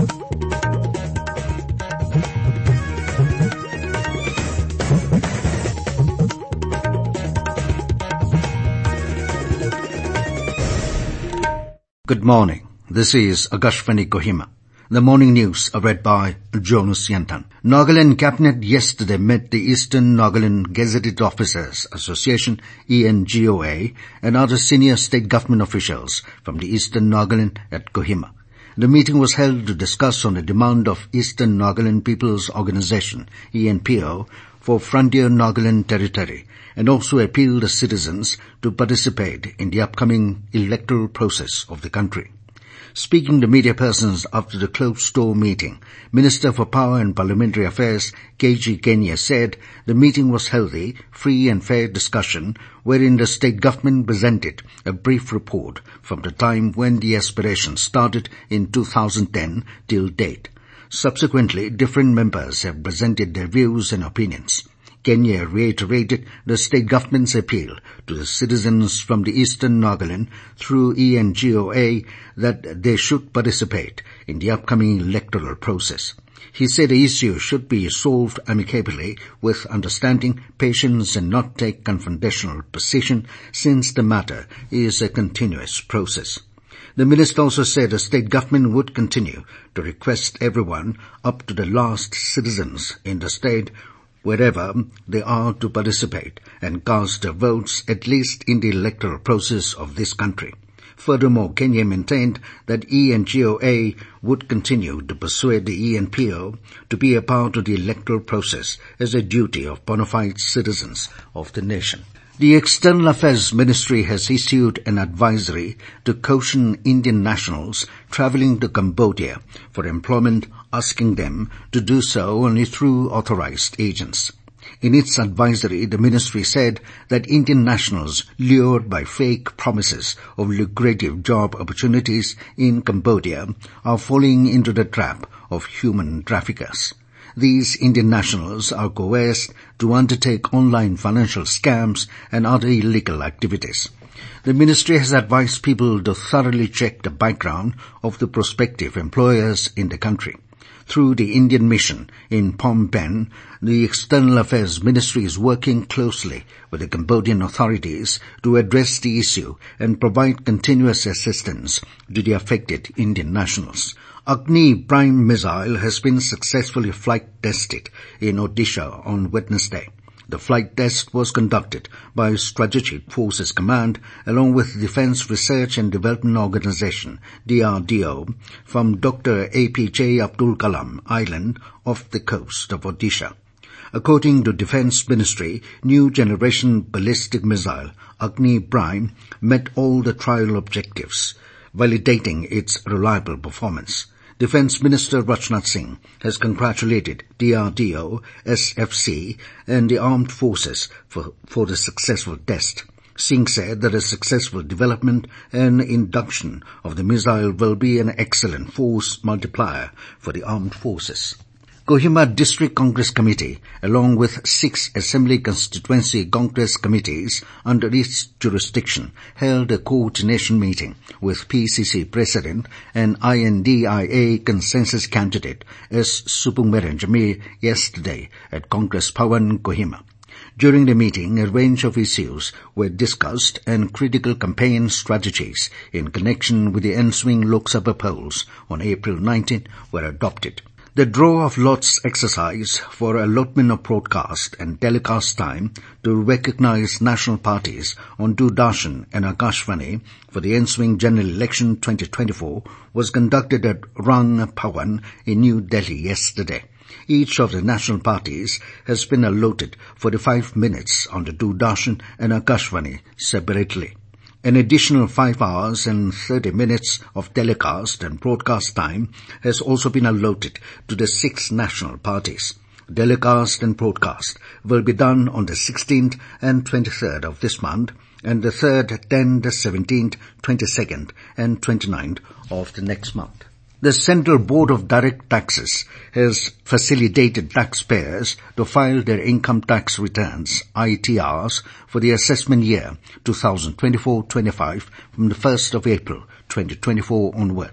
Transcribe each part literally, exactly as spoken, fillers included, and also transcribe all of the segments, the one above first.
Good morning. This is Akashvani Kohima. The morning news are read by Jonas Yantan. Nagaland Cabinet yesterday met the Eastern Nagaland Gazetted Officers Association, E N G O A, and other senior state government officials from the Eastern Nagaland at Kohima. The meeting was held to discuss on the demand of Eastern Nagaland People's Organization, E N P O, for Frontier Nagaland Territory, and also appeal the citizens to participate in the upcoming electoral process of the country. Speaking to media persons after the closed-door meeting, Minister for Power and Parliamentary Affairs, K G Kenya, said the meeting was healthy, free and fair discussion wherein the state government presented a brief report from the time when the aspiration started in two thousand ten till date. Subsequently, different members have presented their views and opinions. Kenya reiterated the state government's appeal to the citizens from the Eastern Nagaland through E N G O A that they should participate in the upcoming electoral process. He said the issue should be solved amicably with understanding, patience and not take confrontational position since the matter is a continuous process. The minister also said the state government would continue to request everyone up to the last citizens in the state wherever they are to participate and cast their votes at least in the electoral process of this country. Furthermore, Kenya maintained that E N G O A would continue to persuade the E N P O to be a part of the electoral process as a duty of bona fide citizens of the nation. The External Affairs Ministry has issued an advisory to caution Indian nationals travelling to Cambodia for employment, asking them to do so only through authorised agents. In its advisory, the ministry said that Indian nationals lured by fake promises of lucrative job opportunities in Cambodia are falling into the trap of human traffickers. These Indian nationals are coerced to undertake online financial scams and other illegal activities. The ministry has advised people to thoroughly check the background of the prospective employers in the country. Through the Indian mission in Phnom Penh, the External Affairs Ministry is working closely with the Cambodian authorities to address the issue and provide continuous assistance to the affected Indian nationals. Agni Prime missile has been successfully flight tested in Odisha on Wednesday. The flight test was conducted by Strategic Forces Command along with Defence Research and Development Organisation, D R D O, from Doctor A P J Abdul Kalam Island off the coast of Odisha. According to Defence Ministry, new generation ballistic missile Agni Prime met all the trial objectives, validating its reliable performance. Defence Minister Rajnath Singh has congratulated D R D O, S F C and the armed forces for, for the successful test. Singh said that a successful development and induction of the missile will be an excellent force multiplier for the armed forces. Kohima District Congress Committee, along with six Assembly Constituency Congress committees under its jurisdiction, held a coordination meeting with P C C President and I N D I A consensus candidate S. Supungmeran Jamir yesterday at Congress Bhavan, Kohima. During the meeting, a range of issues were discussed and critical campaign strategies in connection with the ensuing Lok Sabha polls on April nineteenth were adopted. The draw of lots exercise for allotment of broadcast and telecast time to recognize national parties on Doordarshan and Akashvani for the ensuing general election twenty twenty-four was conducted at Rang Bhavan in New Delhi yesterday. Each of the national parties has been allotted forty-five minutes on the Doordarshan and Akashvani separately. An additional five hours and thirty minutes of telecast and broadcast time has also been allotted to the six national parties. Telecast and broadcast will be done on the sixteenth and twenty-third of this month, and the third, tenth, seventeenth, twenty-second and twenty-ninth of the next month. The Central Board of Direct Taxes has facilitated taxpayers to file their income tax returns, I T Rs, for the assessment year twenty twenty-four twenty-five from the first of April twenty twenty-four onwards.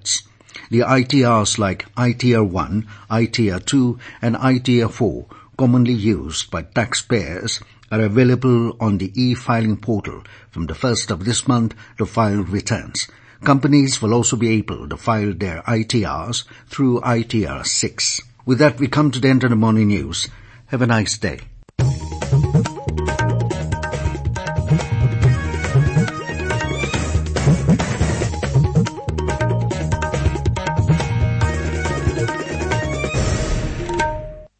The I T Rs like I T R one, I T R two and I T R four, commonly used by taxpayers, are available on the e-filing portal from the first of this month to file returns. Companies will also be able to file their I T Rs through I T R six. With that, we come to the end of the morning news. Have a nice day.